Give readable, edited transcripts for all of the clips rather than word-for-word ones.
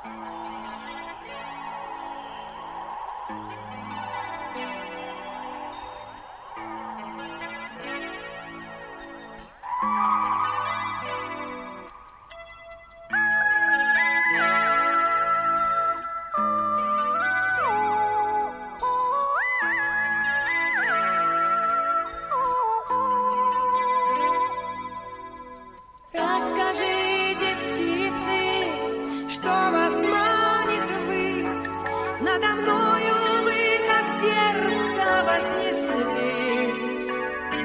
Расскажите, птицы, что вас манит ввысь, надо мною вы так дерзко вознеслись.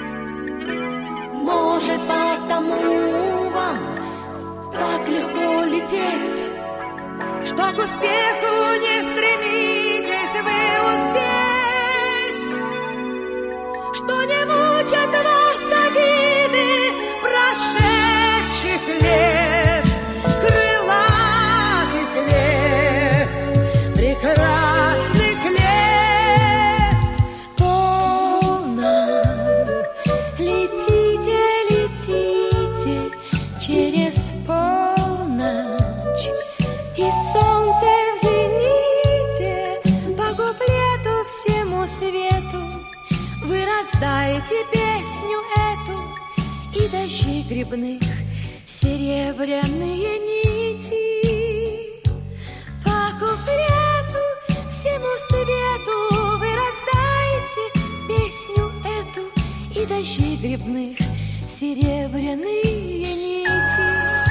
Может, потому вам так легко лететь, что к успеху не стремитесь вы успеть, что не мучат вас обиды прошедших лет, крылатых лет, прекрасных лет. полно. Летите, летите через полночь, и солнце в зените по куплету всему свету вы раздаете песню эту, и дождей грибных серебряные нити. По куплету всему свету вы раздаете песню эту, и дождей грибных серебряные нити.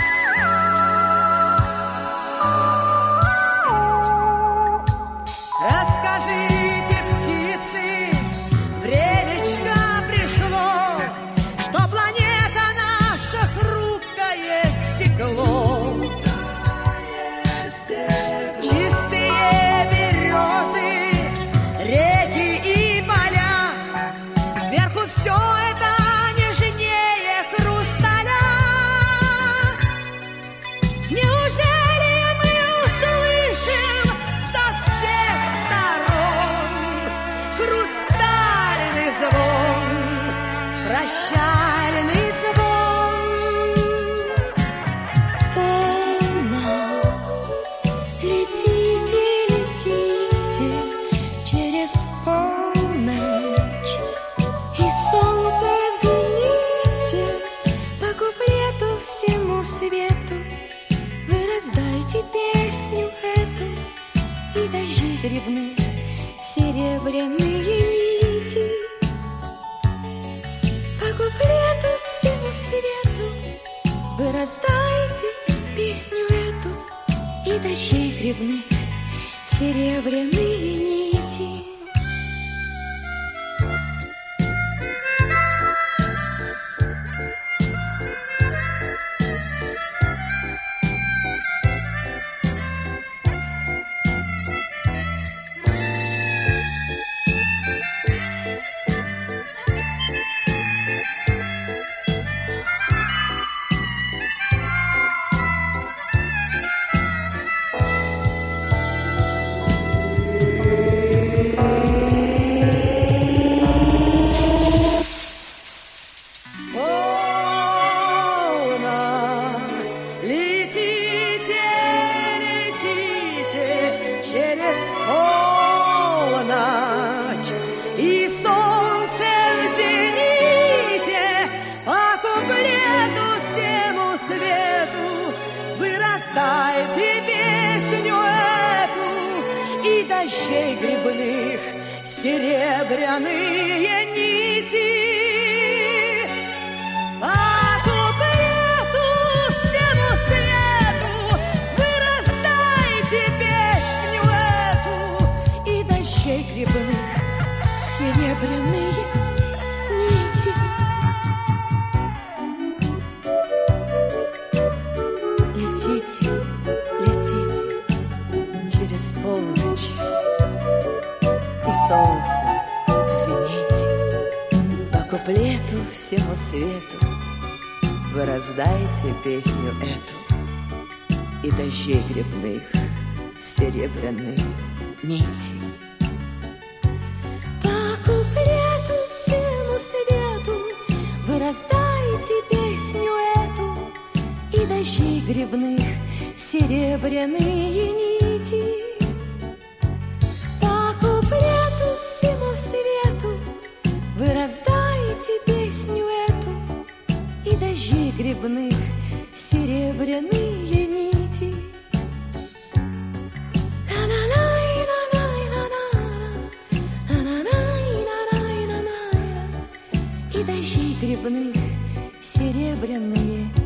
Расскажите, птицы, времечко пришло, что планета наша хрупкое стекло. Чистые березы, реки и поля, сверху все это нежнее хрусталя. Неужели мы услышим со всех сторон хрустальный звон, прощальный звон? Полно. Летите, летите через полночь, и солнце в зените по куплету всему свету вы раздайте песню эту, и дожди грибных серебряные нити. По куплету всему свету вы раздайте песню эту, и дождей грибных серебряные нити. Полно. Летите, летите через полночь, и солнце в зените по куплету всему свету вы раздайте песню эту, и дождей грибных серебряные нити. По куплету всему свету вы раздайте песню эту, и дождей грибных серебряные нити. Летите, летите через полночь, и солнце в зените по куплету всему свету вы раздаете песню эту, и дождей грибных серебряные нити. По куплету всему свету вы раздаете песню эту, и дождей грибных серебряные нити. По куплету всему свету вы раздайте песню эту, и дождей грибных серебряные нити. И дождей грибных серебряные